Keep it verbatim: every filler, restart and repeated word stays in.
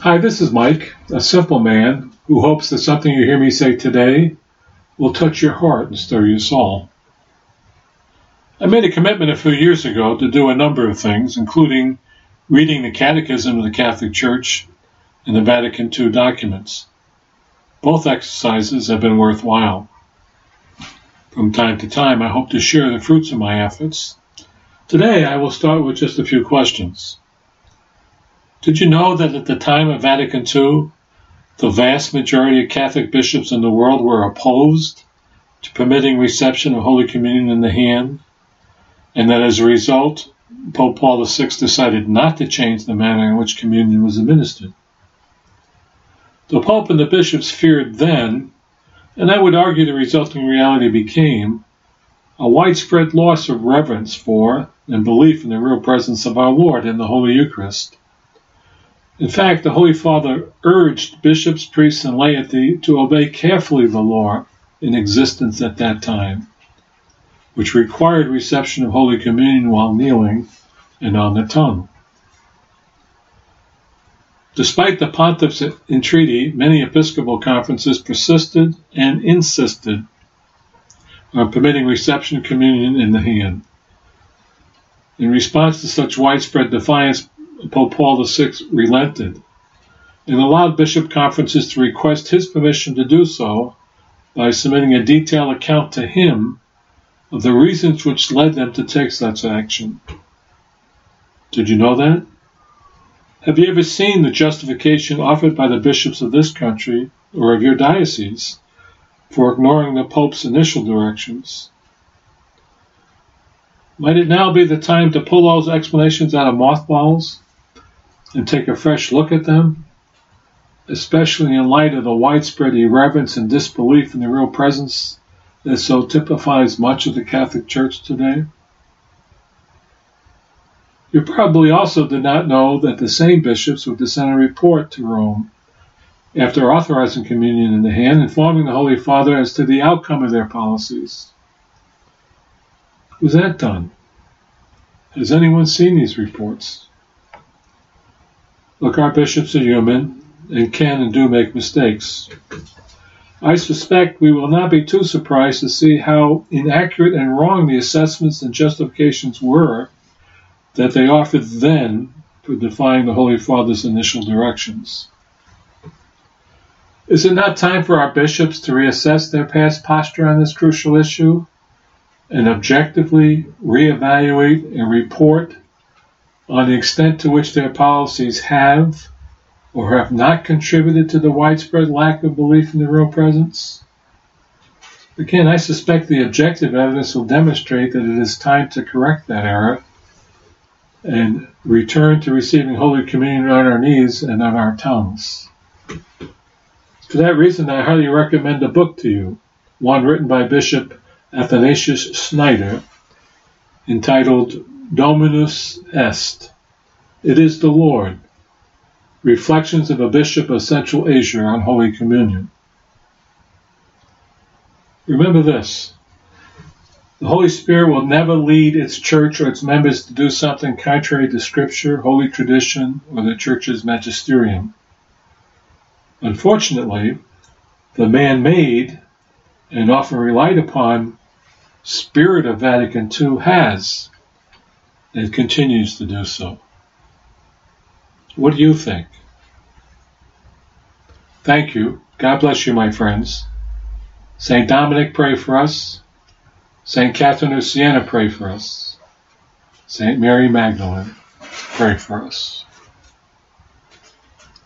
Hi, this is Mike, a simple man who hopes that something you hear me say today will touch your heart and stir your soul. I made a commitment a few years ago to do a number of things, including reading the Catechism of the Catholic Church and the Vatican two documents. Both exercises have been worthwhile. From time to time, I hope to share the fruits of my efforts. Today, I will start with just a few questions. Did you know that at the time of Vatican two, the vast majority of Catholic bishops in the world were opposed to permitting reception of Holy Communion in the hand, and that as a result, Pope Paul the Sixth decided not to change the manner in which communion was administered? The Pope and the bishops feared then, and I would argue the resulting reality became, a widespread loss of reverence for and belief in the real presence of our Lord in the Holy Eucharist. In fact, the Holy Father urged bishops, priests, and laity to obey carefully the law in existence at that time, which required reception of Holy Communion while kneeling and on the tongue. Despite the pontiff's entreaty, many episcopal conferences persisted and insisted on permitting reception of communion in the hand. In response to such widespread defiance, Pope Paul the Sixth relented and allowed bishop conferences to request his permission to do so by submitting a detailed account to him of the reasons which led them to take such action. Did you know that? Have you ever seen the justification offered by the bishops of this country or of your diocese for ignoring the Pope's initial directions? Might it now be the time to pull those explanations out of mothballs and take a fresh look at them, especially in light of the widespread irreverence and disbelief in the real presence that so typifies much of the Catholic Church today? You probably also did not know that the same bishops would send a report to Rome after authorizing communion in the hand, informing the Holy Father as to the outcome of their policies. Was that done? Has anyone seen these reports? Look, our bishops are human and can and do make mistakes. I suspect we will not be too surprised to see how inaccurate and wrong the assessments and justifications were that they offered then for defying the Holy Father's initial directions. Is it not time for our bishops to reassess their past posture on this crucial issue and objectively reevaluate and report on the extent to which their policies have or have not contributed to the widespread lack of belief in the real presence? Again, I suspect the objective evidence will demonstrate that it is time to correct that error and return to receiving Holy Communion on our knees and on our tongues. For that reason, I highly recommend a book to you, one written by Bishop Athanasius Schneider, entitled Dominus Est. It is the Lord. Reflections of a Bishop of Central Asia on Holy Communion. Remember this. The Holy Spirit will never lead its church or its members to do something contrary to Scripture, Holy Tradition, or the Church's magisterium. Unfortunately, the man-made and often relied upon spirit of Vatican two has and continues to do so. What do you think? Thank you. God bless you, my friends. Saint Dominic, pray for us. Saint Catherine of Siena, pray for us. Saint Mary Magdalene, pray for us.